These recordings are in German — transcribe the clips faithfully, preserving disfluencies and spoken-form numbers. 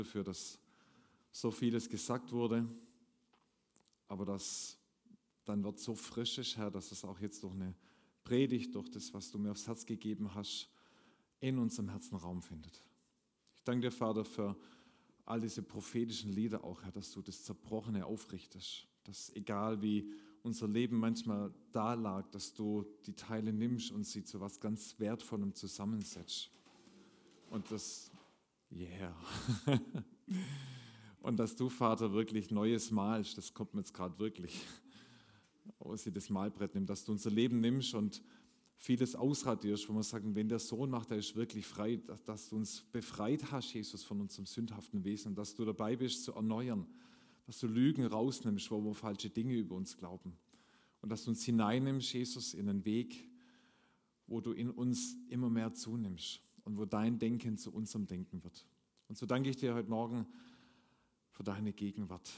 dafür, dass so vieles gesagt wurde, aber dass dein Wort so frisch ist, Herr, dass es auch jetzt durch eine Predigt, durch das, was du mir aufs Herz gegeben hast, in unserem Herzen Raum findet. Ich danke dir, Vater, für all diese prophetischen Lieder auch, Herr, dass du das Zerbrochene aufrichtest, dass egal wie unser Leben manchmal da lag, dass du die Teile nimmst und sie zu was ganz Wertvollem zusammensetzt. Und das, yeah. Und dass du, Vater, wirklich Neues malst, das kommt mir jetzt gerade wirklich, aus sie das Malbrett nimmt, dass du unser Leben nimmst und vieles ausradierst, wo wir sagen, wenn der Sohn macht, der ist wirklich frei, dass, dass du uns befreit hast, Jesus, von unserem sündhaften Wesen, dass du dabei bist zu erneuern, dass du Lügen rausnimmst, wo wir falsche Dinge über uns glauben und dass du uns hineinnimmst, Jesus, in einen Weg, wo du in uns immer mehr zunimmst und wo dein Denken zu unserem Denken wird. Und so danke ich dir heute Morgen für deine Gegenwart,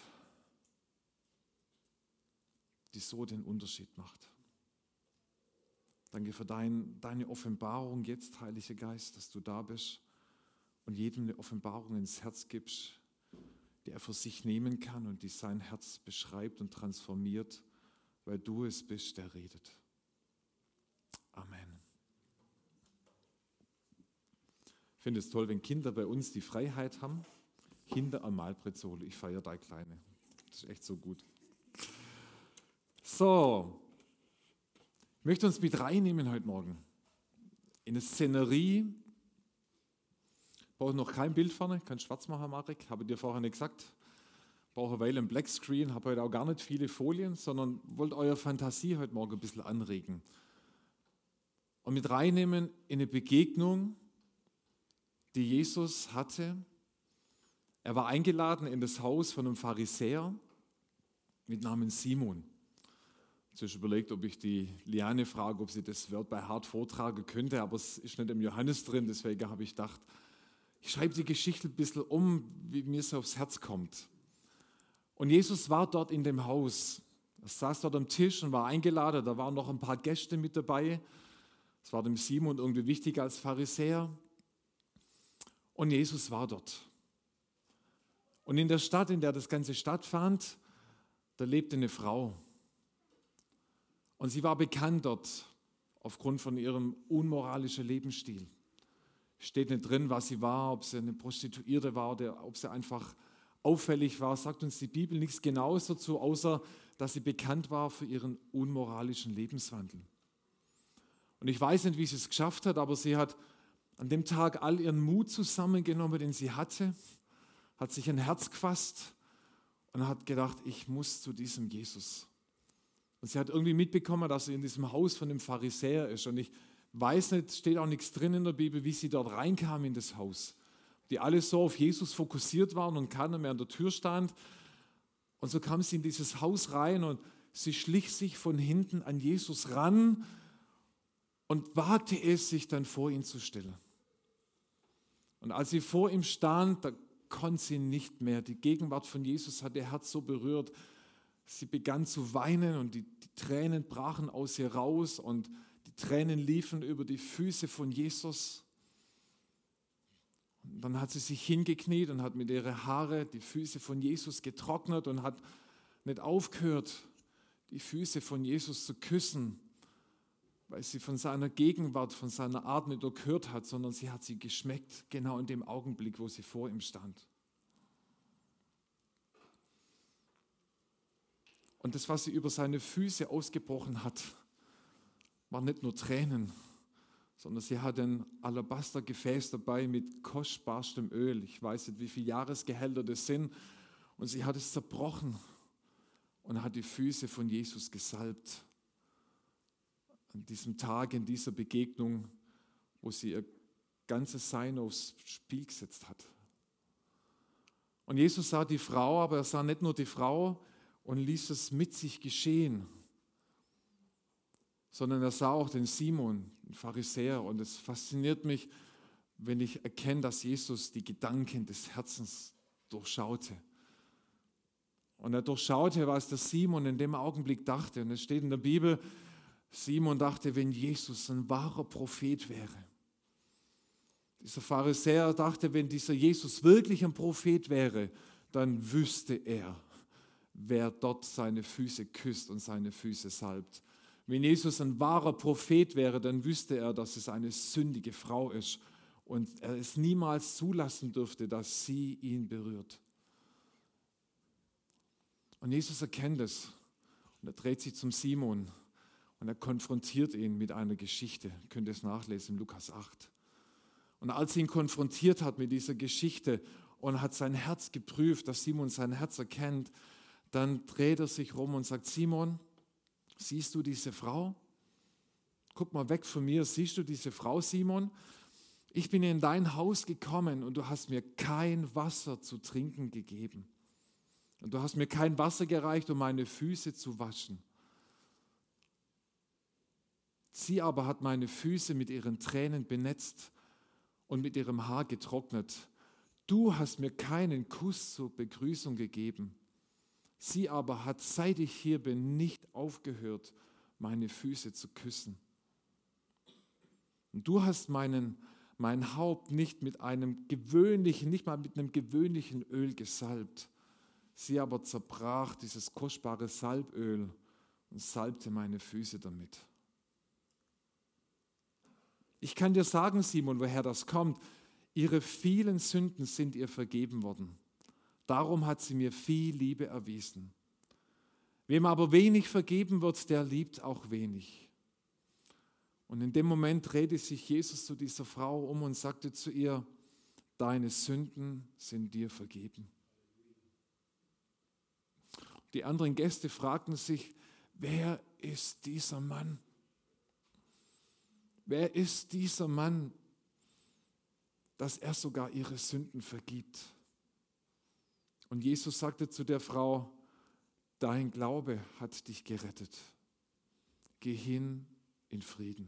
die so den Unterschied macht. Danke für dein, deine Offenbarung jetzt, Heiliger Geist, dass du da bist und jedem eine Offenbarung ins Herz gibst, die er für sich nehmen kann und die sein Herz beschreibt und transformiert, weil du es bist, der redet. Amen. Ich finde es toll, wenn Kinder bei uns die Freiheit haben, hinter am Malbrett zu holen. Ich feiere da Kleine. Das ist echt so gut. So, ich möchte uns mit reinnehmen heute Morgen in eine Szenerie. Ich brauche noch kein Bild vorne, kann schwarz machen, Marek, habe ich dir vorher nicht gesagt. Ich brauche eine Weile einen Blackscreen, habe heute auch gar nicht viele Folien, sondern wollte eure Fantasie heute Morgen ein bisschen anregen. Und mit reinnehmen in eine Begegnung, die Jesus hatte. Er war eingeladen in das Haus von einem Pharisäer mit Namen Simon. Ich habe überlegt, ob ich die Liane frage, ob sie das Wort bei Hart vortragen könnte, aber es ist nicht im Johannes drin, deswegen habe ich gedacht, ich schreibe die Geschichte ein bisschen um, wie mir es aufs Herz kommt. Und Jesus war dort in dem Haus. Er saß dort am Tisch und war eingeladen, da waren noch ein paar Gäste mit dabei. Das war dem Simon irgendwie wichtig als Pharisäer. Und Jesus war dort. Und in der Stadt, in der das Ganze stattfand, da lebte eine Frau. Und sie war bekannt dort aufgrund von ihrem unmoralischen Lebensstil. Steht nicht drin, was sie war, ob sie eine Prostituierte war oder ob sie einfach auffällig war. Sagt uns die Bibel nichts Genaues dazu, außer dass sie bekannt war für ihren unmoralischen Lebenswandel. Und ich weiß nicht, wie sie es geschafft hat, aber sie hat an dem Tag all ihren Mut zusammengenommen, den sie hatte, hat sich ein Herz gefasst und hat gedacht, ich muss zu diesem Jesus. Und sie hat irgendwie mitbekommen, dass sie in diesem Haus von dem Pharisäer ist. Und ich weiß nicht, steht auch nichts drin in der Bibel, wie sie dort reinkam in das Haus. Die alle so auf Jesus fokussiert waren und keiner mehr an der Tür stand. Und so kam sie in dieses Haus rein und sie schlich sich von hinten an Jesus ran und wagte es, sich dann vor ihn zu stellen. Und als sie vor ihm stand, da konnte sie nicht mehr. Die Gegenwart von Jesus hat ihr Herz so berührt. Sie begann zu weinen und die, die Tränen brachen aus ihr raus und die Tränen liefen über die Füße von Jesus. Und dann hat sie sich hingekniet und hat mit ihren Haaren die Füße von Jesus getrocknet und hat nicht aufgehört, die Füße von Jesus zu küssen, weil sie von seiner Gegenwart, von seiner Art nicht nur gehört hat, sondern sie hat sie geschmeckt, genau in dem Augenblick, wo sie vor ihm stand. Und das, was sie über seine Füße ausgebrochen hat, waren nicht nur Tränen, sondern sie hat ein Alabastergefäß dabei mit kostbarstem Öl. Ich weiß nicht, wie viele Jahresgehälter das sind. Und sie hat es zerbrochen und hat die Füße von Jesus gesalbt. An diesem Tag, in dieser Begegnung, wo sie ihr ganzes Sein aufs Spiel gesetzt hat. Und Jesus sah die Frau, aber er sah nicht nur die Frau und ließ es mit sich geschehen, sondern er sah auch den Simon, den Pharisäer. Und es fasziniert mich, wenn ich erkenne, dass Jesus die Gedanken des Herzens durchschaute. Und er durchschaute, was der Simon in dem Augenblick dachte. Und es steht in der Bibel, Simon dachte, wenn Jesus ein wahrer Prophet wäre, Dieser Pharisäer dachte, wenn dieser Jesus wirklich ein Prophet wäre, dann wüsste er, wer dort seine Füße küsst und seine Füße salbt. Wenn Jesus ein wahrer Prophet wäre, dann wüsste er, dass es eine sündige Frau ist und er es niemals zulassen dürfte, dass sie ihn berührt. Und Jesus erkennt es und er dreht sich zum Simon und er konfrontiert ihn mit einer Geschichte. Ihr könnt es nachlesen in Lukas acht. Und als er ihn konfrontiert hat mit dieser Geschichte und hat sein Herz geprüft, dass Simon sein Herz erkennt, dann dreht er sich rum und sagt, Simon, siehst du diese Frau? Guck mal weg von mir, siehst du diese Frau, Simon? Ich bin in dein Haus gekommen und du hast mir kein Wasser zu trinken gegeben. Und du hast mir kein Wasser gereicht, um meine Füße zu waschen. Sie aber hat meine Füße mit ihren Tränen benetzt und mit ihrem Haar getrocknet. Du hast mir keinen Kuss zur Begrüßung gegeben. Sie aber hat, seit ich hier bin, nicht aufgehört, meine Füße zu küssen. Und du hast meinen, mein Haupt nicht mit einem gewöhnlichen, nicht mal mit einem gewöhnlichen Öl gesalbt. Sie aber zerbrach dieses kostbare Salböl und salbte meine Füße damit. Ich kann dir sagen, Simon, woher das kommt. Ihre vielen Sünden sind ihr vergeben worden. Darum hat sie mir viel Liebe erwiesen. Wem aber wenig vergeben wird, der liebt auch wenig. Und in dem Moment drehte sich Jesus zu dieser Frau um und sagte zu ihr, deine Sünden sind dir vergeben. Die anderen Gäste fragten sich, wer ist dieser Mann? Wer ist dieser Mann, dass er sogar ihre Sünden vergibt? Und Jesus sagte zu der Frau, dein Glaube hat dich gerettet. Geh hin in Frieden.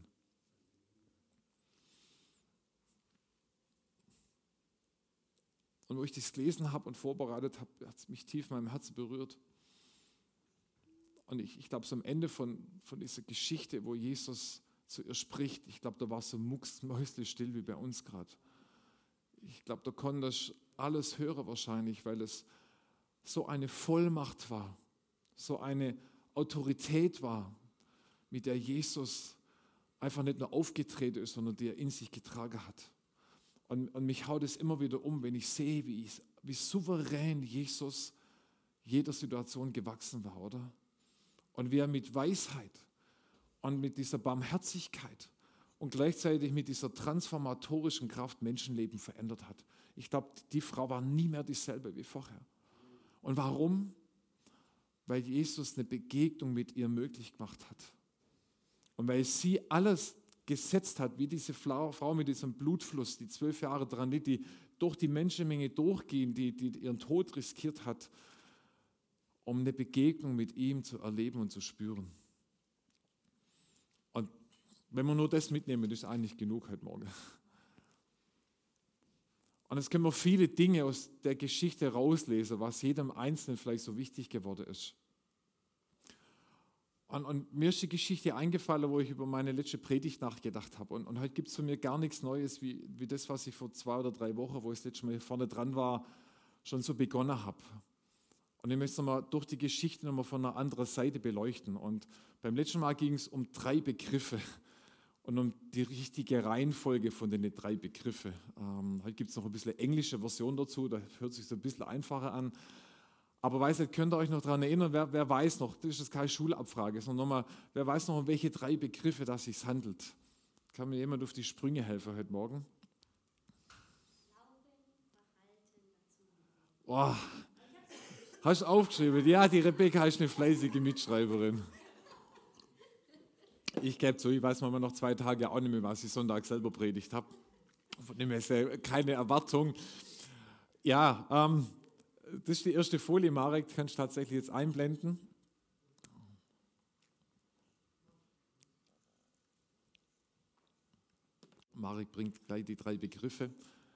Und wo ich das gelesen habe und vorbereitet habe, hat es mich tief in meinem Herzen berührt. Und ich, ich glaube, so am Ende von, von dieser Geschichte, wo Jesus zu ihr spricht, ich glaube, da war es so mucksmäusli-still wie bei uns gerade. Ich glaube, da konnte ich alles hören wahrscheinlich, weil es so eine Vollmacht war, so eine Autorität war, mit der Jesus einfach nicht nur aufgetreten ist, sondern die er in sich getragen hat. Und, und mich haut es immer wieder um, wenn ich sehe, wie, wie souverän Jesus jeder Situation gewachsen war, oder? Und wie er mit Weisheit und mit dieser Barmherzigkeit und gleichzeitig mit dieser transformatorischen Kraft Menschenleben verändert hat. Ich glaube, die Frau war nie mehr dieselbe wie vorher. Und warum? Weil Jesus eine Begegnung mit ihr möglich gemacht hat. Und weil sie alles gesetzt hat, wie diese Frau mit diesem Blutfluss, die zwölf Jahre dran litt, die durch die Menschenmenge durchgehen, die, die ihren Tod riskiert hat, um eine Begegnung mit ihm zu erleben und zu spüren. Und wenn wir nur das mitnehmen, das ist eigentlich genug heute Morgen. Und jetzt können wir viele Dinge aus der Geschichte rauslesen, was jedem Einzelnen vielleicht so wichtig geworden ist. Und, und mir ist die Geschichte eingefallen, wo ich über meine letzte Predigt nachgedacht habe. Und, und heute gibt es von mir gar nichts Neues, wie, wie das, was ich vor zwei oder drei Wochen, wo ich das letzte Mal vorne dran war, schon so begonnen habe. Und ich möchte es nochmal durch die Geschichte nochmal von einer anderen Seite beleuchten. Und beim letzten Mal ging es um drei Begriffe und um die richtige Reihenfolge von den drei Begriffen. Ähm, heute gibt es noch ein bisschen englische Version dazu, da hört sich so ein bisschen einfacher an. Aber weiß nicht, könnt ihr euch noch daran erinnern, wer, wer weiß noch, das ist jetzt keine Schulabfrage, sondern nochmal, wer weiß noch, um welche drei Begriffe das sich handelt? Kann mir jemand auf die Sprünge helfen heute Morgen? Oh, hast du aufgeschrieben? Ja, die Rebecca ist eine fleißige Mitschreiberin. Ich gebe zu, ich weiß manchmal noch zwei Tage auch nicht mehr, was ich Sonntag selber predigt habe. Von dem her ist ja keine Erwartung. Ja, ähm, das ist die erste Folie, Marek, kannst du tatsächlich jetzt einblenden. Marek bringt gleich die drei Begriffe.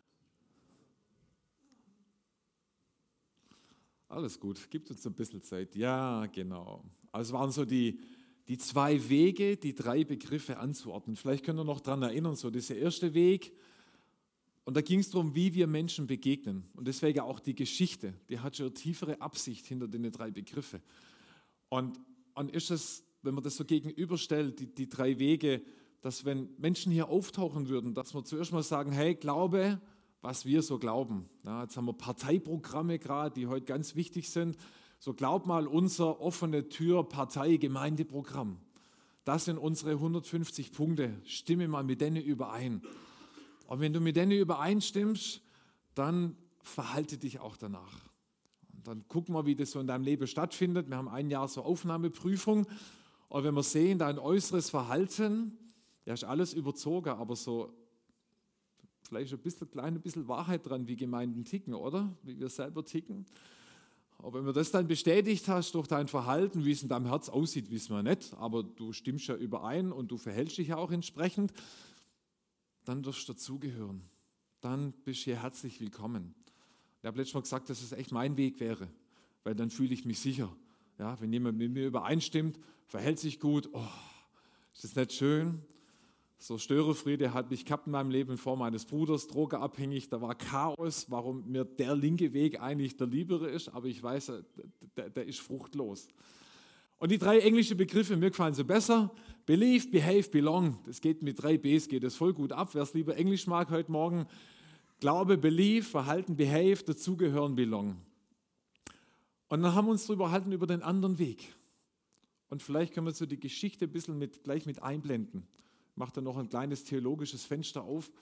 Alles gut, gibt uns ein bisschen Zeit. Ja, genau. Also waren so die, die zwei Wege, die drei Begriffe anzuordnen. Vielleicht könnt ihr noch daran erinnern, so dieser erste Weg, Und da ging es darum, wie wir Menschen begegnen. Und deswegen auch die Geschichte, die hat schon eine tiefere Absicht hinter den drei Begriffen. Und, und ist es, wenn man das so gegenüberstellt, die, die drei Wege, dass wenn Menschen hier auftauchen würden, dass wir zuerst mal sagen, hey, glaube, was wir so glauben. Ja, jetzt haben wir Parteiprogramme gerade, die heute ganz wichtig sind. So glaub mal unser offene Tür Partei-Gemeindeprogramm. Das sind unsere hundertfünfzig Punkte. Stimme mal mit denen überein. Und wenn du mit denen übereinstimmst, dann verhalte dich auch danach. Und dann guck mal, wie das so in deinem Leben stattfindet. Wir haben ein Jahr so Aufnahmeprüfung. Und wenn wir sehen, dein äußeres Verhalten, ja, ist alles überzogen, aber so vielleicht ein bisschen, klein, ein bisschen Wahrheit dran, wie Gemeinden ticken, oder? Wie wir selber ticken. Aber wenn du das dann bestätigt hast durch dein Verhalten, wie es in deinem Herz aussieht, wissen wir nicht, aber du stimmst ja überein und du verhältst dich ja auch entsprechend, dann wirst du dazugehören. Dann bist du hier herzlich willkommen. Ich habe letztes Mal gesagt, dass es echt mein Weg wäre, weil dann fühle ich mich sicher. Ja, wenn jemand mit mir übereinstimmt, verhält sich gut, oh, ist das nicht schön? So Störefriede hat mich gehabt in meinem Leben vor meines Bruders, drogenabhängig, da war Chaos, warum mir der linke Weg eigentlich der liebere ist, aber ich weiß, der, der ist fruchtlos. Und die drei englischen Begriffe, mir gefallen so besser, Believe, Behave, Belong, das geht mit drei Bs, geht das voll gut ab, wer es lieber Englisch mag heute Morgen, Glaube, Believe, Verhalten, Behave, dazugehören, Belong. Und dann haben wir uns darüber unterhalten über den anderen Weg. Und vielleicht können wir so die Geschichte ein bisschen mit, gleich mit einblenden. Macht dann noch ein kleines theologisches Fenster auf,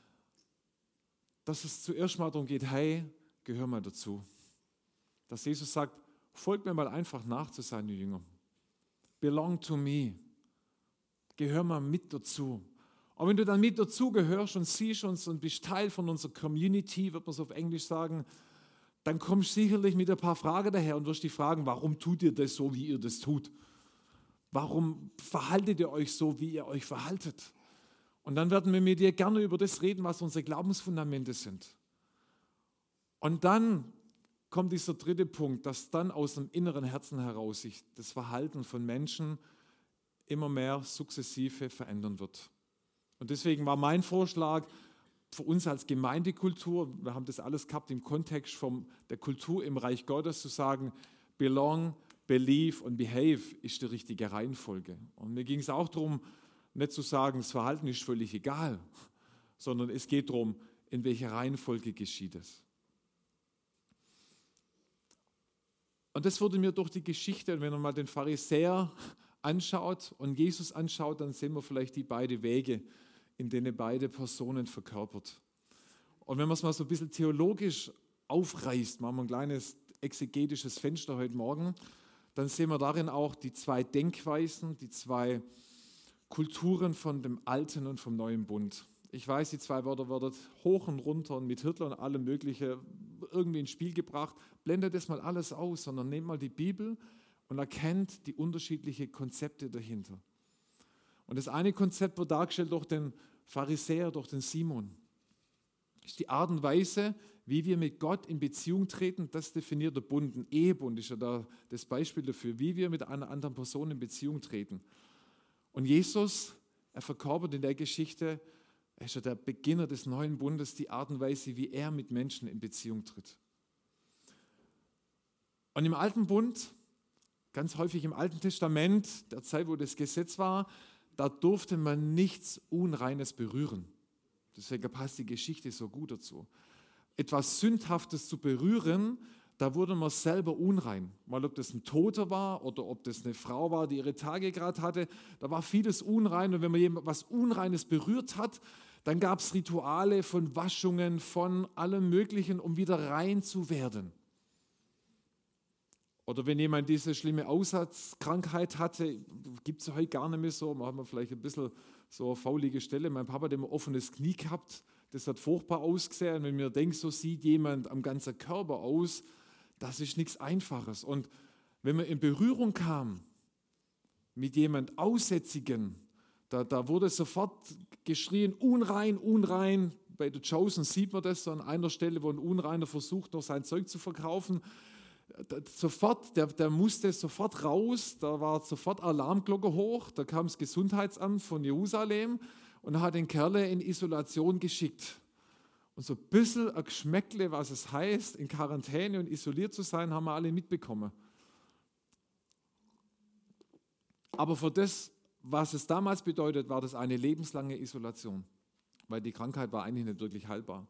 dass es zuerst mal darum geht, hey, gehör mal dazu. Dass Jesus sagt, folgt mir mal einfach nach zu seinen Jüngern. Belong to me. Gehör mal mit dazu. Und wenn du dann mit dazu gehörst und siehst uns und bist Teil von unserer Community, wird man es auf Englisch sagen, dann kommst du sicherlich mit ein paar Fragen daher und wirst dich fragen, warum tut ihr das so, wie ihr das tut? Warum verhaltet ihr euch so, wie ihr euch verhaltet? Und dann werden wir mit dir gerne über das reden, was unsere Glaubensfundamente sind. Und dann kommt dieser dritte Punkt, dass dann aus dem inneren Herzen heraus sich das Verhalten von Menschen immer mehr sukzessive verändern wird. Und deswegen war mein Vorschlag für uns als Gemeindekultur, wir haben das alles gehabt im Kontext von der Kultur im Reich Gottes, zu sagen, belong, Believe und Behave ist die richtige Reihenfolge. Und mir ging es auch darum, nicht zu sagen, das Verhalten ist völlig egal, sondern es geht darum, in welcher Reihenfolge geschieht es. Und das wurde mir durch die Geschichte, wenn man mal den Pharisäer anschaut und Jesus anschaut, dann sehen wir vielleicht die beiden Wege, in denen beide Personen verkörpert. Und wenn man es mal so ein bisschen theologisch aufreißt, machen wir ein kleines exegetisches Fenster heute Morgen, dann sehen wir darin auch die zwei Denkweisen, die zwei Kulturen von dem Alten und vom Neuen Bund. Ich weiß, die zwei Wörter werden hoch und runter und mit Hitler und allem Mögliche irgendwie ins Spiel gebracht. Blendet das mal alles aus, sondern nehmt mal die Bibel und erkennt die unterschiedlichen Konzepte dahinter. Und das eine Konzept wird dargestellt durch den Pharisäer, durch den Simon. Das ist die Art und Weise, wie wir mit Gott in Beziehung treten, das definiert der Bund. Ein Ehebund ist ja da das Beispiel dafür, wie wir mit einer anderen Person in Beziehung treten. Und Jesus, er verkörpert in der Geschichte, er ist ja der Beginner des neuen Bundes, die Art und Weise, wie er mit Menschen in Beziehung tritt. Und im Alten Bund, ganz häufig im Alten Testament, der Zeit, wo das Gesetz war, da durfte man nichts Unreines berühren. Deswegen passt die Geschichte so gut dazu. Etwas Sündhaftes zu berühren, da wurde man selber unrein. Mal ob das ein Toter war oder ob das eine Frau war, die ihre Tage gerade hatte, da war vieles unrein. Und wenn man jemand was Unreines berührt hat, dann gab es Rituale von Waschungen, von allem Möglichen, um wieder rein zu werden. Oder wenn jemand diese schlimme Aussatzkrankheit hatte, gibt es heute gar nicht mehr so, machen wir vielleicht ein bisschen so eine faulige Stelle. Mein Papa hat immer offenes Knie gehabt, das hat furchtbar ausgesehen. Und wenn mir denkt, so sieht jemand am ganzen Körper aus, das ist nichts Einfaches. Und wenn man in Berührung kam mit jemand Aussätzigen, da, da wurde sofort geschrien, unrein, unrein. Bei der Chosen sieht man das so an einer Stelle, wo ein Unreiner versucht, noch sein Zeug zu verkaufen. Sofort, der, der musste sofort raus, da war sofort Alarmglocke hoch, da kam das Gesundheitsamt von Jerusalem und hat den Kerl in Isolation geschickt. Und so ein bisschen ein Geschmäckle, was es heißt, in Quarantäne und isoliert zu sein, haben wir alle mitbekommen. Aber für das, was es damals bedeutet, war das eine lebenslange Isolation, weil die Krankheit war eigentlich nicht wirklich heilbar.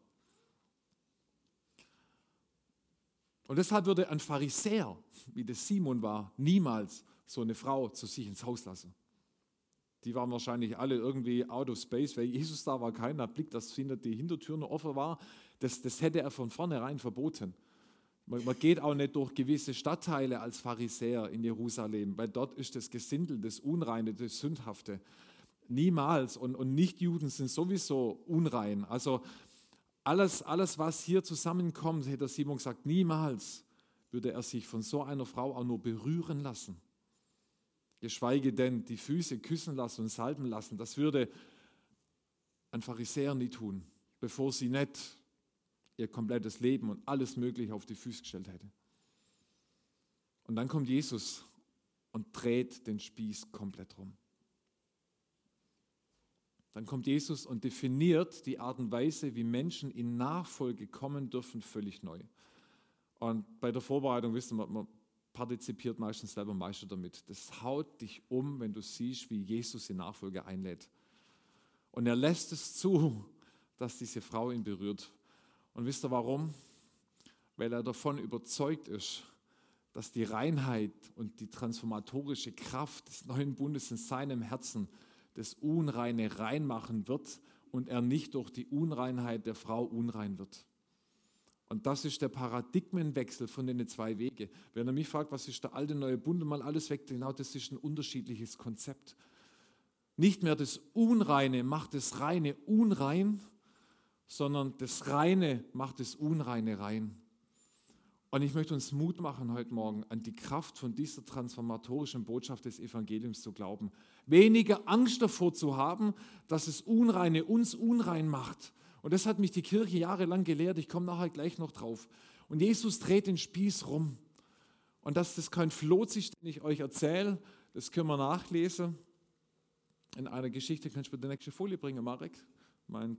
Und deshalb würde ein Pharisäer, wie das Simon war, niemals so eine Frau zu sich ins Haus lassen. Die waren wahrscheinlich alle irgendwie out of space, weil Jesus da war, keiner Blick, dass die Hintertür noch offen war. Das, das hätte er von vornherein verboten. Man, man geht auch nicht durch gewisse Stadtteile als Pharisäer in Jerusalem, weil dort ist das Gesindel, das Unreine, das Sündhafte. Niemals. Und, und Nichtjuden sind sowieso unrein. Also alles, alles, was hier zusammenkommt, hätte Simon gesagt, niemals würde er sich von so einer Frau auch nur berühren lassen. Geschweige denn die Füße küssen lassen und salben lassen. Das würde ein Pharisäer nie tun, bevor sie nicht ihr komplettes Leben und alles Mögliche auf die Füße gestellt hätte. Und dann kommt Jesus und dreht den Spieß komplett rum. Dann kommt Jesus und definiert die Art und Weise, wie Menschen in Nachfolge kommen dürfen, völlig neu. Und bei der Vorbereitung, wisst ihr, man, man partizipiert meistens selber am meisten damit. Das haut dich um, wenn du siehst, wie Jesus in Nachfolge einlädt. Und er lässt es zu, dass diese Frau ihn berührt. Und wisst ihr warum? Weil er davon überzeugt ist, dass die Reinheit und die transformatorische Kraft des neuen Bundes in seinem Herzen das Unreine reinmachen wird und er nicht durch die Unreinheit der Frau unrein wird. Und das ist der Paradigmenwechsel von den zwei Wegen. Wenn er mich fragt, was ist der alte, neue Bund, mal alles weg, genau das ist ein unterschiedliches Konzept. Nicht mehr das Unreine macht das Reine unrein, sondern das Reine macht das Unreine rein. Und ich möchte uns Mut machen heute Morgen, an die Kraft von dieser transformatorischen Botschaft des Evangeliums zu glauben. Weniger Angst davor zu haben, dass das Unreine uns unrein macht. Und das hat mich die Kirche jahrelang gelehrt, ich komme nachher gleich noch drauf. Und Jesus dreht den Spieß rum. Und dass das kein Floß ist, den ich euch erzähle, das können wir nachlesen. In einer Geschichte, kannst du bitte die nächste Folie bringen, Marek? Mein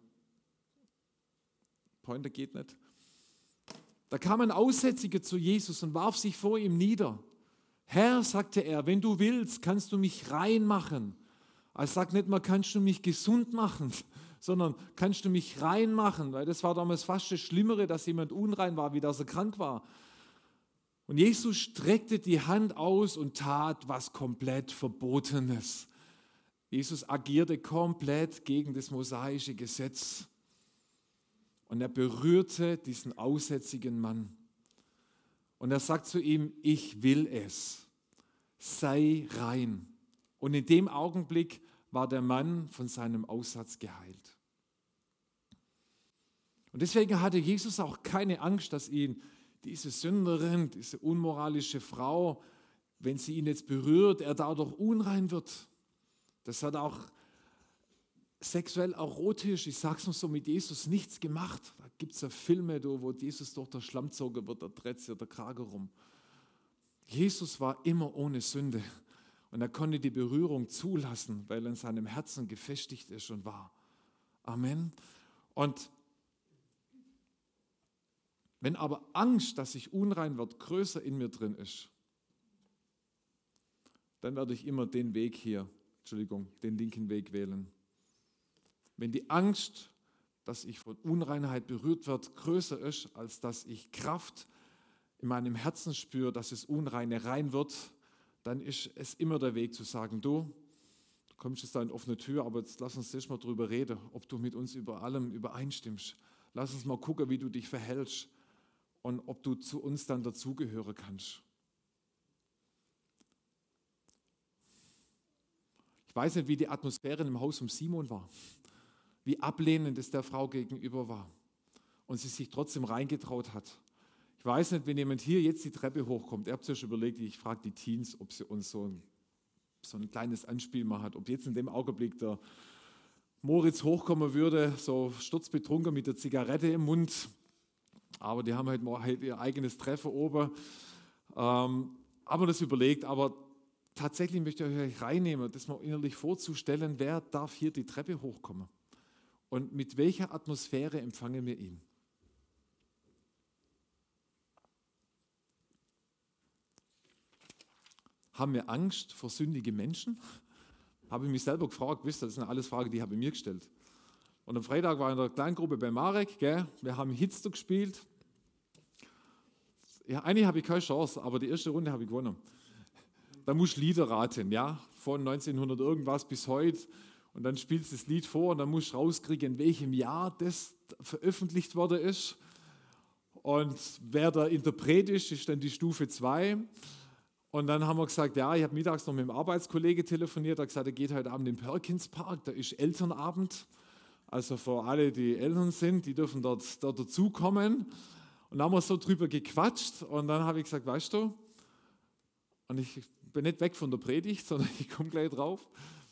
Pointer geht nicht. Da kam ein Aussätziger zu Jesus und warf sich vor ihm nieder. Herr, sagte er, wenn du willst, kannst du mich rein machen. Er sagt nicht mal, kannst du mich gesund machen, sondern kannst du mich rein machen, weil das war damals fast das Schlimmere, dass jemand unrein war, wie dass er krank war. Und Jesus streckte die Hand aus und tat was komplett Verbotenes. Jesus agierte komplett gegen das mosaische Gesetz. Und er berührte diesen aussätzigen Mann. Und er sagt zu ihm, ich will es, sei rein. Und in dem Augenblick war der Mann von seinem Aussatz geheilt. Und deswegen hatte Jesus auch keine Angst, dass ihn diese Sünderin, diese unmoralische Frau, wenn sie ihn jetzt berührt, er dadurch unrein wird. Das hat auch sexuell erotisch, ich sag's mal so, mit Jesus nichts gemacht. Da gibt es ja Filme, wo Jesus durch den Schlamm gezogen wird, da dreht sich der Kragen rum. Jesus war immer ohne Sünde und er konnte die Berührung zulassen, weil er in seinem Herzen gefestigt ist und war. Amen. Und wenn aber Angst, dass ich unrein werde, größer in mir drin ist, dann werde ich immer den Weg hier, Entschuldigung, den linken Weg wählen. Wenn die Angst, dass ich von Unreinheit berührt werde, größer ist, als dass ich Kraft in meinem Herzen spüre, dass es Unreine rein wird, dann ist es immer der Weg zu sagen, du, du kommst jetzt da in offene Tür, aber jetzt lass uns erst mal drüber reden, ob du mit uns über allem übereinstimmst. Lass uns mal gucken, wie du dich verhältst und ob du zu uns dann dazugehören kannst. Ich weiß nicht, wie die Atmosphäre im Haus um Simon war. Wie ablehnend es der Frau gegenüber war und sie sich trotzdem reingetraut hat. Ich weiß nicht, wenn jemand hier jetzt die Treppe hochkommt, ihr habt ja schon überlegt, ich frage die Teens, ob sie uns so ein, so ein kleines Anspiel machen, ob jetzt in dem Augenblick der Moritz hochkommen würde, so sturzbetrunken mit der Zigarette im Mund, aber die haben halt mal ihr eigenes Treffen oben, ähm, aber das überlegt, aber tatsächlich möchte ich euch reinnehmen, das mal innerlich vorzustellen, wer darf hier die Treppe hochkommen. Und mit welcher Atmosphäre empfangen wir ihn? Haben wir Angst vor sündigen Menschen? Habe ich mich selber gefragt, wisst ihr, das sind alles Fragen, die habe ich mir gestellt. Und am Freitag war ich in der Kleingruppe bei Marek, gell? Wir haben Hitster gespielt. Ja, eigentlich habe ich keine Chance, aber die erste Runde habe ich gewonnen. Da musst du Lieder raten, ja, von neunzehnhundert irgendwas bis heute. Und dann spielst du das Lied vor und dann musst du rauskriegen, in welchem Jahr das veröffentlicht worden ist. Und wer der Interpret ist, ist dann die Stufe zwei. Und dann haben wir gesagt, ja, ich habe mittags noch mit dem Arbeitskollege telefoniert, er hat gesagt, er geht heute Abend im Perkins Park, da ist Elternabend. Also für alle, die Eltern sind, die dürfen dort, dort dazukommen. Und dann haben wir so drüber gequatscht und dann habe ich gesagt, weißt du, und ich bin nicht weg von der Predigt, sondern ich komme gleich drauf.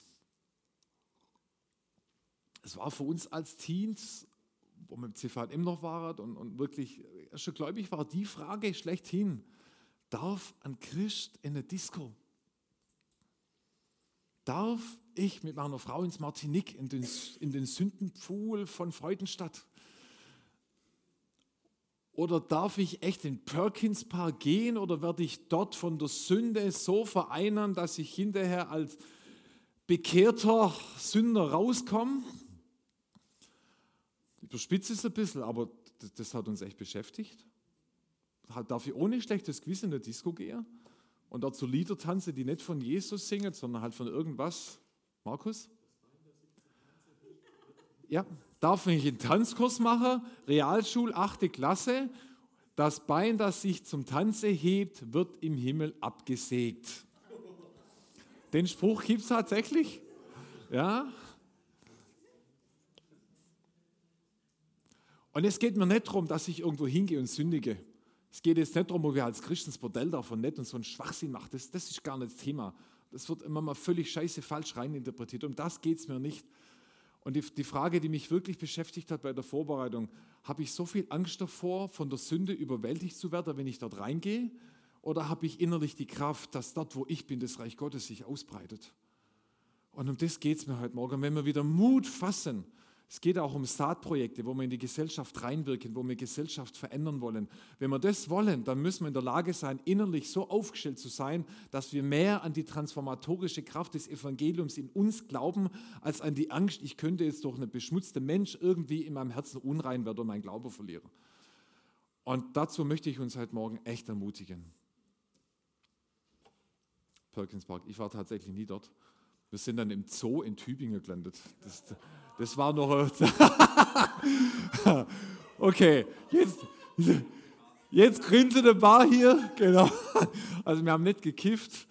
Es war für uns als Teens, wo wir im C V M noch waren und, und wirklich schon gläubig war, die Frage schlechthin, darf ein Christ in der Disco? Darf ich mit meiner Frau ins Martinique, in den, in den Sündenpfuhl von Freudenstadt? Oder darf ich echt in Perkins Park gehen oder werde ich dort von der Sünde so vereinern, dass ich hinterher als bekehrter Sünder rauskomme? Ich überspitze es ein bisschen, aber das, das hat uns echt beschäftigt. Darf ich ohne schlechtes Gewissen in der Disco gehen und dazu Lieder tanzen, die nicht von Jesus singen, sondern halt von irgendwas? Markus? Ja, darf ich einen Tanzkurs machen? Realschul, achte Klasse. Das Bein, das sich zum Tanze hebt, wird im Himmel abgesägt. Den Spruch gibt es tatsächlich. Ja. Und es geht mir nicht darum, dass ich irgendwo hingehe und sündige. Es geht jetzt nicht darum, ob wir als Christen das Bordell davon nicht und so einen Schwachsinn machen. Das, das ist gar nicht das Thema. Das wird immer mal völlig scheiße falsch reininterpretiert. Um das geht es mir nicht. Und die, die Frage, die mich wirklich beschäftigt hat bei der Vorbereitung, habe ich so viel Angst davor, von der Sünde überwältigt zu werden, wenn ich dort reingehe? Oder habe ich innerlich die Kraft, dass dort, wo ich bin, das Reich Gottes sich ausbreitet? Und um das geht es mir heute Morgen. Wenn wir wieder Mut fassen, es geht auch um Saatprojekte, wo wir in die Gesellschaft reinwirken, wo wir Gesellschaft verändern wollen. Wenn wir das wollen, dann müssen wir in der Lage sein, innerlich so aufgestellt zu sein, dass wir mehr an die transformatorische Kraft des Evangeliums in uns glauben, als an die Angst, ich könnte jetzt durch einen beschmutzten Mensch irgendwie in meinem Herzen unrein werden und meinen Glauben verlieren. Und dazu möchte ich uns heute Morgen echt ermutigen. Perkins Park, ich war tatsächlich nie dort. Wir sind dann im Zoo in Tübingen gelandet. Das, das war noch... Okay, jetzt, jetzt grinst der Bar hier. Genau. Also wir haben nicht gekifft.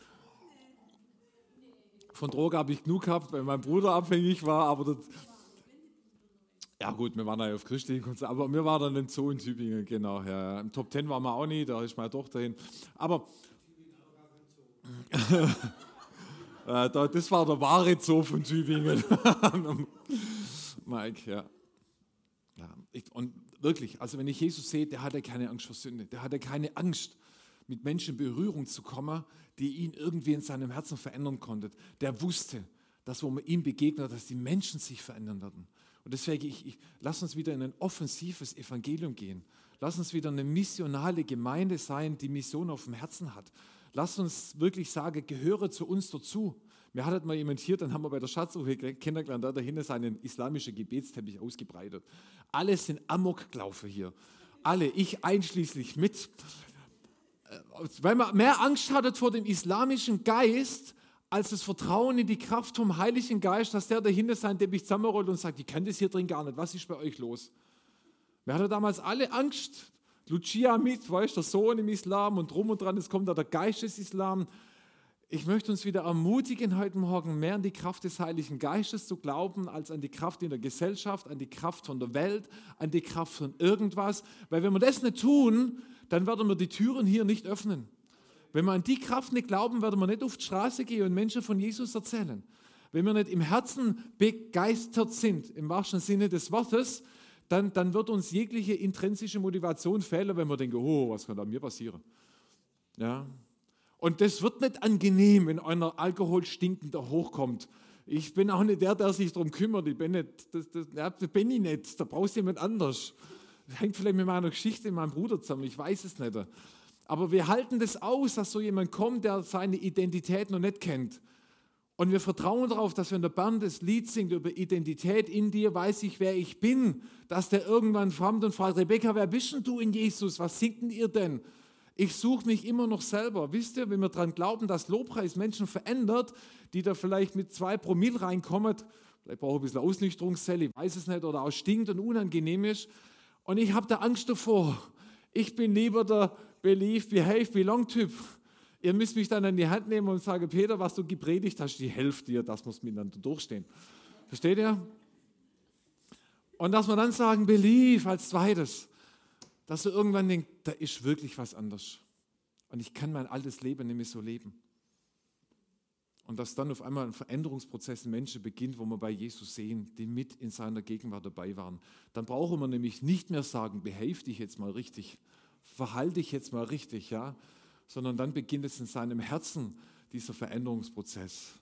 Von Drogen habe ich genug gehabt, weil mein Bruder abhängig war. Aber das, ja gut, wir waren ja auf christlichen Konzert. Aber wir waren dann im Zoo in Tübingen, genau. Ja. Im Top Ten waren wir auch nie, da ist meine Tochter hin. Aber... Das war der wahre Zoo von Tübingen. Mike, ja. ja ich, und wirklich, also wenn ich Jesus sehe, der hatte keine Angst vor Sünde. Der hatte keine Angst, mit Menschen in Berührung zu kommen, die ihn irgendwie in seinem Herzen verändern konnten. Der wusste, dass wo man ihm begegnet, dass die Menschen sich verändern werden. Und deswegen, ich, ich, lass uns wieder in ein offensives Evangelium gehen. Lass uns wieder eine missionale Gemeinde sein, die Mission auf dem Herzen hat. Lass uns wirklich sagen, gehöre zu uns dazu. Mir hat mal jemand hier, dann haben wir bei der Schatzsuche kennengelernt, da dahinter ist ein islamischer Gebetsteppich ausgebreitet. Alle sind Amokläufer hier. Alle, ich einschließlich mit. Weil man mehr Angst hatte vor dem islamischen Geist, als das Vertrauen in die Kraft vom Heiligen Geist, dass der dahinter seinen Teppich zusammenrollt und sagt, ich kenne das hier drin gar nicht, was ist bei euch los? Wir hatten damals alle Angst. Lucia mit, weißt du, der Sohn im Islam und drum und dran, es kommt da der Geist des Islam. Ich möchte uns wieder ermutigen, heute Morgen mehr an die Kraft des Heiligen Geistes zu glauben, als an die Kraft in der Gesellschaft, an die Kraft von der Welt, an die Kraft von irgendwas. Weil wenn wir das nicht tun, dann werden wir die Türen hier nicht öffnen. Wenn wir an die Kraft nicht glauben, werden wir nicht auf die Straße gehen und Menschen von Jesus erzählen. Wenn wir nicht im Herzen begeistert sind, im wahrsten Sinne des Wortes, Dann, dann wird uns jegliche intrinsische Motivation fehlen, wenn wir denken, oh, was kann da mir passieren? Ja. Und das wird nicht angenehm, wenn einer alkoholstinkender hochkommt. Ich bin auch nicht der, der sich darum kümmert. Ich bin nicht, das, das, ja, das bin ich nicht. Da brauchst du jemand anders. Das hängt vielleicht mit meiner Geschichte, mit meinem Bruder zusammen. Ich weiß es nicht. Aber wir halten das aus, dass so jemand kommt, der seine Identität noch nicht kennt. Und wir vertrauen darauf, dass wenn der Bernd das Lied singt über Identität in dir, weiß ich, wer ich bin, dass der irgendwann kommt und fragt, Rebecca, wer bist denn du in Jesus? Was singt denn ihr denn? Ich suche mich immer noch selber. Wisst ihr, wenn wir daran glauben, dass Lobpreis Menschen verändert, die da vielleicht mit zwei Promille reinkommen, vielleicht brauche ich ein bisschen Ausnüchterungszelle, ich weiß es nicht, oder auch stinkt und unangenehm ist. Und ich habe da Angst davor. Ich bin lieber der Believe, Behave, Belong-Typ. Ihr müsst mich dann an die Hand nehmen und sagen, Peter, was du gepredigt hast, die helft dir, das muss miteinander durchstehen. Versteht ihr? Und dass wir dann sagen, Believe als zweites, dass du irgendwann denkst, da ist wirklich was anders. Und ich kann mein altes Leben nicht mehr so leben. Und dass dann auf einmal ein Veränderungsprozess in Menschen beginnt, wo wir bei Jesus sehen, die mit in seiner Gegenwart dabei waren. Dann brauchen wir nämlich nicht mehr sagen, behave dich jetzt mal richtig, verhalte dich jetzt mal richtig, ja, sondern dann beginnt es in seinem Herzen, dieser Veränderungsprozess.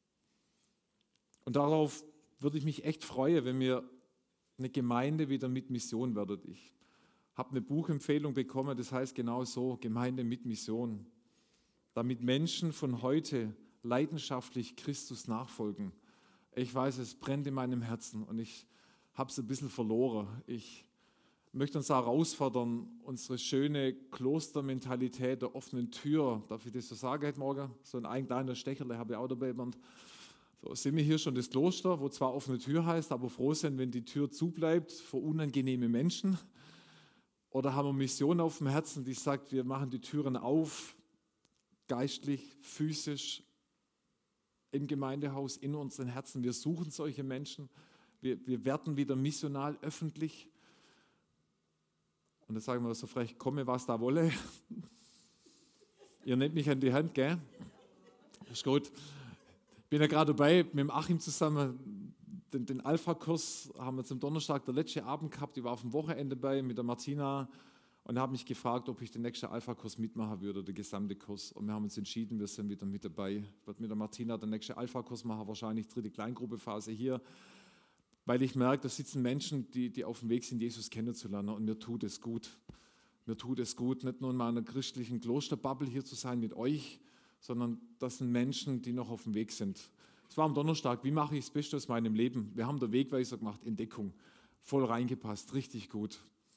Und darauf würde ich mich echt freuen, wenn wir eine Gemeinde wieder mit Mission werdet. Ich habe eine Buchempfehlung bekommen, das heißt genau so, Gemeinde mit Mission. Damit Menschen von heute leidenschaftlich Christus nachfolgen. Ich weiß, es brennt in meinem Herzen und ich habe es ein bisschen verloren. Ich möchte uns auch herausfordern, unsere schöne Klostermentalität der offenen Tür, darf ich das so sagen heute Morgen? So ein, ein kleiner Stecherle habe ich auch dabei. So sind wir hier schon das Kloster, wo zwar offene Tür heißt, aber froh sind, wenn die Tür zubleibt für unangenehme Menschen. Oder haben wir Mission auf dem Herzen, die sagt, wir machen die Türen auf, geistlich, physisch, im Gemeindehaus, in unseren Herzen. Wir suchen solche Menschen. Wir, wir werden wieder missional öffentlich. Und dann sagen wir so frech, komme, was da wolle. Ihr nehmt mich an die Hand, gell? Ist gut. Ich bin ja gerade dabei, mit dem Achim zusammen, den, den Alpha-Kurs haben wir zum Donnerstag, der letzte Abend gehabt. Ich war auf dem Wochenende bei mit der Martina und habe mich gefragt, ob ich den nächsten Alpha-Kurs mitmachen würde, der gesamte Kurs. Und wir haben uns entschieden, wir sind wieder mit dabei. Ich werde mit der Martina den nächsten Alpha-Kurs machen, wahrscheinlich dritte Kleingruppe-Phase hier. Weil ich merke, da sitzen Menschen, die, die auf dem Weg sind, Jesus kennenzulernen und mir tut es gut. Mir tut es gut, nicht nur in meiner christlichen Klosterbubble hier zu sein mit euch, sondern das sind Menschen, die noch auf dem Weg sind. Es war am Donnerstag, wie mache ich das Beste aus meinem Leben? Wir haben der Wegweiser gemacht, Entdeckung, voll reingepasst, richtig gut.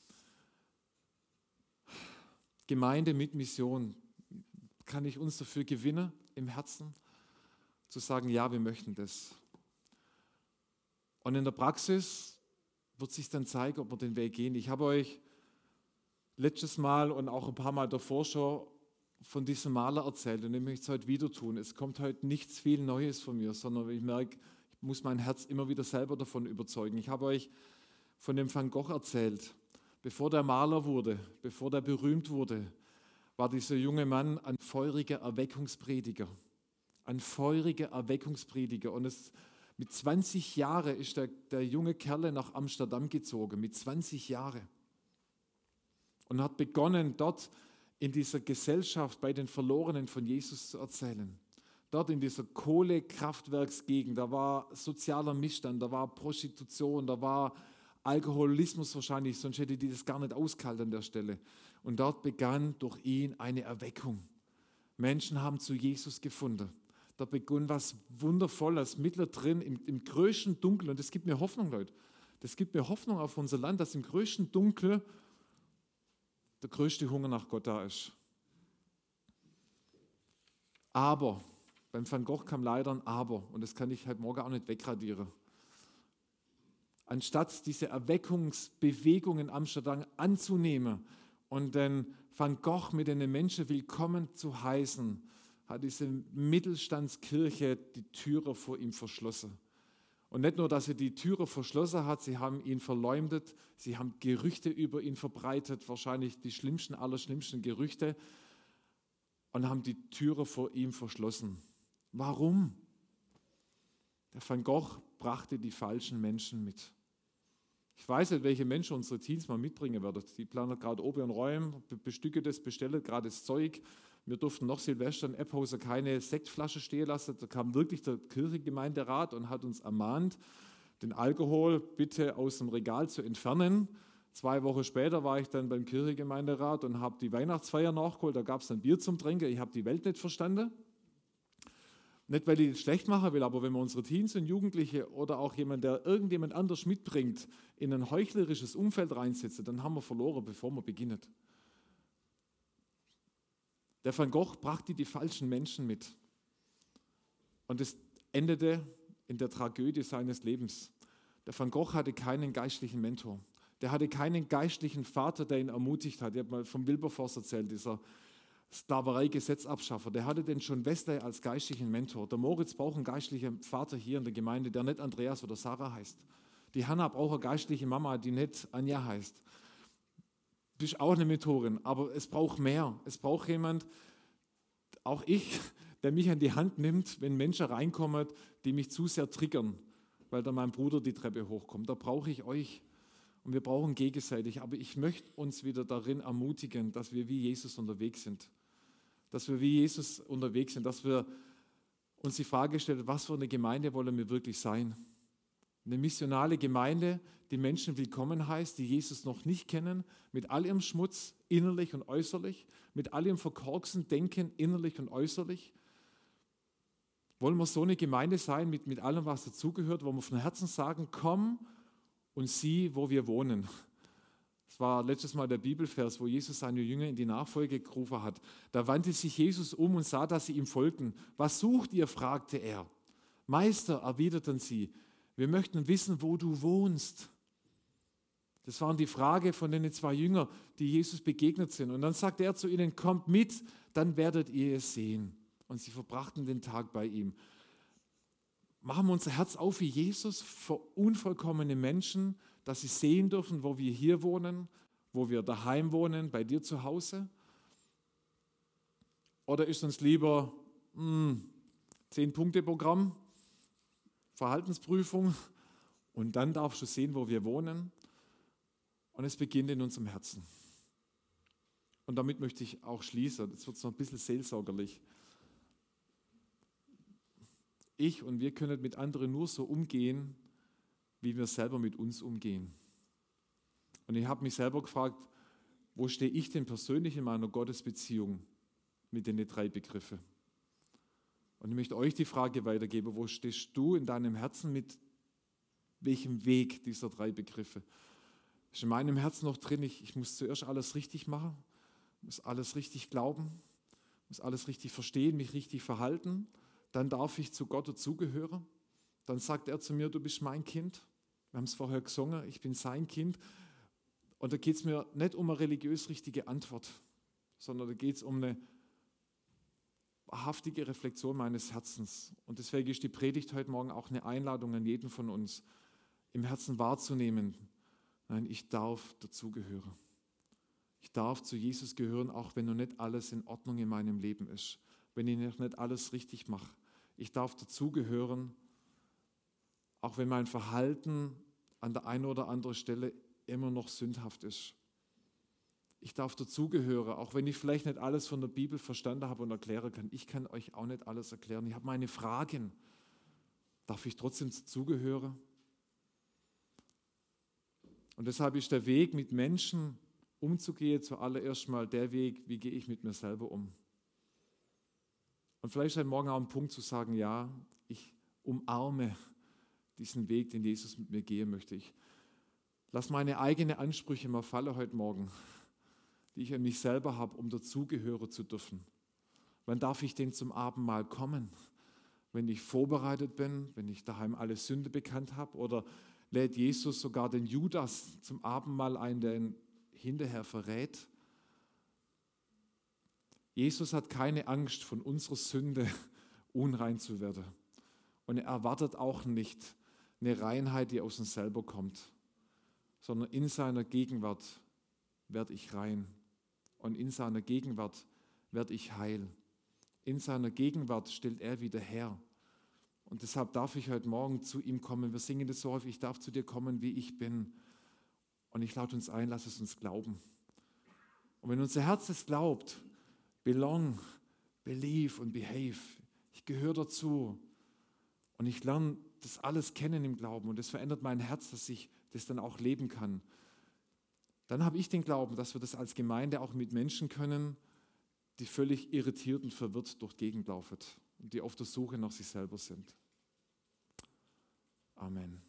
Gemeinde mit Mission, kann ich uns dafür gewinnen im Herzen, zu sagen, ja, wir möchten das. Und in der Praxis wird sich dann zeigen, ob wir den Weg gehen. Ich habe euch letztes Mal und auch ein paar Mal davor schon von diesem Maler erzählt und ich möchte es heute wieder tun. Es kommt heute nichts viel Neues von mir, sondern ich merke, ich muss mein Herz immer wieder selber davon überzeugen. Ich habe euch von dem Van Gogh erzählt. Bevor der Maler wurde, bevor der berühmt wurde, war dieser junge Mann ein feuriger Erweckungsprediger. Ein feuriger Erweckungsprediger. Und es Mit zwanzig Jahren ist der, der junge Kerl nach Amsterdam gezogen, mit zwanzig Jahren. Und hat begonnen, dort in dieser Gesellschaft bei den Verlorenen von Jesus zu erzählen. Dort in dieser Kohlekraftwerksgegend, da war sozialer Missstand, da war Prostitution, da war Alkoholismus wahrscheinlich, sonst hätte die das gar nicht ausgehalten an der Stelle. Und dort begann durch ihn eine Erweckung. Menschen haben zu Jesus gefunden. Da begann was Wundervolles mittendrin im, im größten Dunkel. Und das gibt mir Hoffnung, Leute. Das gibt mir Hoffnung auf unser Land, dass im größten Dunkel der größte Hunger nach Gott da ist. Aber, beim Van Gogh kam leider ein Aber. Und das kann ich heute Morgen auch nicht wegradieren. Anstatt diese Erweckungsbewegung in Amsterdam anzunehmen und den Van Gogh mit den Menschen willkommen zu heißen, hat diese Mittelstandskirche die Türe vor ihm verschlossen. Und nicht nur, dass sie die Türe verschlossen hat, sie haben ihn verleumdet, sie haben Gerüchte über ihn verbreitet, wahrscheinlich die schlimmsten aller schlimmsten Gerüchte, und haben die Türe vor ihm verschlossen. Warum? Der Van Gogh brachte die falschen Menschen mit. Ich weiß nicht, welche Menschen unsere Teams mal mitbringen werden. Die planen gerade oben in Räumen, bestücke das, bestellen gerade das Zeug. Wir durften noch Silvester in Ephauser keine Sektflasche stehen lassen. Da kam wirklich der Kirchengemeinderat und hat uns ermahnt, den Alkohol bitte aus dem Regal zu entfernen. Zwei Wochen später war ich dann beim Kirchengemeinderat und habe die Weihnachtsfeier nachgeholt. Da gab es dann Bier zum Trinken. Ich habe die Welt nicht verstanden. Nicht, weil ich das schlecht machen will, aber wenn wir unsere Teens und Jugendliche oder auch jemand, der irgendjemand anders mitbringt, in ein heuchlerisches Umfeld reinsetzen, dann haben wir verloren, bevor wir beginnen. Der Van Gogh brachte die falschen Menschen mit. Und es endete in der Tragödie seines Lebens. Der Van Gogh hatte keinen geistlichen Mentor. Der hatte keinen geistlichen Vater, der ihn ermutigt hat. Ich habe mal vom Wilberforce erzählt, dieser Sklaverei-Gesetzabschaffer. Der hatte den John Wesley als geistlichen Mentor. Der Moritz braucht einen geistlichen Vater hier in der Gemeinde, der nicht Andreas oder Sarah heißt. Die Hanna braucht eine geistliche Mama, die nicht Anja heißt. Du bist auch eine Mentorin, aber es braucht mehr. Es braucht jemand, auch ich, der mich an die Hand nimmt, wenn Menschen reinkommen, die mich zu sehr triggern, weil da mein Bruder die Treppe hochkommt. Da brauche ich euch. Und wir brauchen gegenseitig. Aber ich möchte uns wieder darin ermutigen, dass wir wie Jesus unterwegs sind. Dass wir wie Jesus unterwegs sind. Dass wir uns die Frage stellen, was für eine Gemeinde wollen wir wirklich sein? Eine missionale Gemeinde, die Menschen willkommen heißt, die Jesus noch nicht kennen, mit all ihrem Schmutz, innerlich und äußerlich, mit all ihrem verkorksten Denken, innerlich und äußerlich. Wollen wir so eine Gemeinde sein, mit, mit allem, was dazugehört, wo wir von Herzen sagen, komm und sieh, wo wir wohnen. Das war letztes Mal der Bibelvers, wo Jesus seine Jünger in die Nachfolge gerufen hat. Da wandte sich Jesus um und sah, dass sie ihm folgten. Was sucht ihr? Fragte er. Meister, erwiderten sie, wir möchten wissen, wo du wohnst. Das waren die Frage von den zwei Jüngern, die Jesus begegnet sind. Und dann sagte er zu ihnen, kommt mit, dann werdet ihr es sehen. Und sie verbrachten den Tag bei ihm. Machen wir unser Herz auf wie Jesus für unvollkommene Menschen, dass sie sehen dürfen, wo wir hier wohnen, wo wir daheim wohnen, bei dir zu Hause? Oder ist uns lieber ein Zehn-Punkte-Programm, Verhaltensprüfung und dann darfst du sehen, wo wir wohnen? Und es beginnt in unserem Herzen. Und damit möchte ich auch schließen. Jetzt wird es noch ein bisschen seelsorgerlich. Ich und wir können mit anderen nur so umgehen, wie wir selber mit uns umgehen. Und ich habe mich selber gefragt, wo stehe ich denn persönlich in meiner Gottesbeziehung mit den drei Begriffen? Und ich möchte euch die Frage weitergeben, wo stehst du in deinem Herzen mit welchem Weg dieser drei Begriffe? Ist in meinem Herzen noch drin, ich, ich muss zuerst alles richtig machen, muss alles richtig glauben, muss alles richtig verstehen, mich richtig verhalten. Dann darf ich zu Gott dazugehören. Dann sagt er zu mir, du bist mein Kind. Wir haben es vorher gesungen, ich bin sein Kind. Und da geht es mir nicht um eine religiös richtige Antwort, sondern da geht es um eine wahrhaftige Reflexion meines Herzens. Und deswegen ist die Predigt heute Morgen auch eine Einladung an jeden von uns, im Herzen wahrzunehmen, nein, ich darf dazugehören. Ich darf zu Jesus gehören, auch wenn noch nicht alles in Ordnung in meinem Leben ist, wenn ich noch nicht alles richtig mache. Ich darf dazugehören, auch wenn mein Verhalten an der einen oder anderen Stelle immer noch sündhaft ist. Ich darf dazugehören, auch wenn ich vielleicht nicht alles von der Bibel verstanden habe und erklären kann. Ich kann euch auch nicht alles erklären. Ich habe meine Fragen. Darf ich trotzdem dazugehören? Und deshalb ist der Weg, mit Menschen umzugehen, zuallererst mal der Weg, wie gehe ich mit mir selber um. Und vielleicht heute Morgen auch ein Punkt zu sagen, ja, ich umarme diesen Weg, den Jesus mit mir gehen möchte. Ich lasse meine eigenen Ansprüche mal fallen heute Morgen, die ich an mich selber habe, um dazugehören zu dürfen. Wann darf ich denn zum Abendmahl kommen? Wenn ich vorbereitet bin, wenn ich daheim alle Sünde bekannt habe, oder lädt Jesus sogar den Judas zum Abendmahl ein, der ihn hinterher verrät? Jesus hat keine Angst, von unserer Sünde unrein zu werden. Und er erwartet auch nicht eine Reinheit, die aus uns selber kommt, sondern in seiner Gegenwart werde ich rein. Und in seiner Gegenwart werde ich heil. In seiner Gegenwart stellt er wieder her. Und deshalb darf ich heute Morgen zu ihm kommen. Wir singen das so häufig, ich darf zu dir kommen, wie ich bin. Und ich lade uns ein, lass es uns glauben. Und wenn unser Herz es glaubt, belong, believe und behave. Ich gehöre dazu und ich lerne das alles kennen im Glauben und das verändert mein Herz, dass ich das dann auch leben kann. Dann habe ich den Glauben, dass wir das als Gemeinde auch mit Menschen können, die völlig irritiert und verwirrt durch die Gegend laufen und die auf der Suche nach sich selber sind. Amen.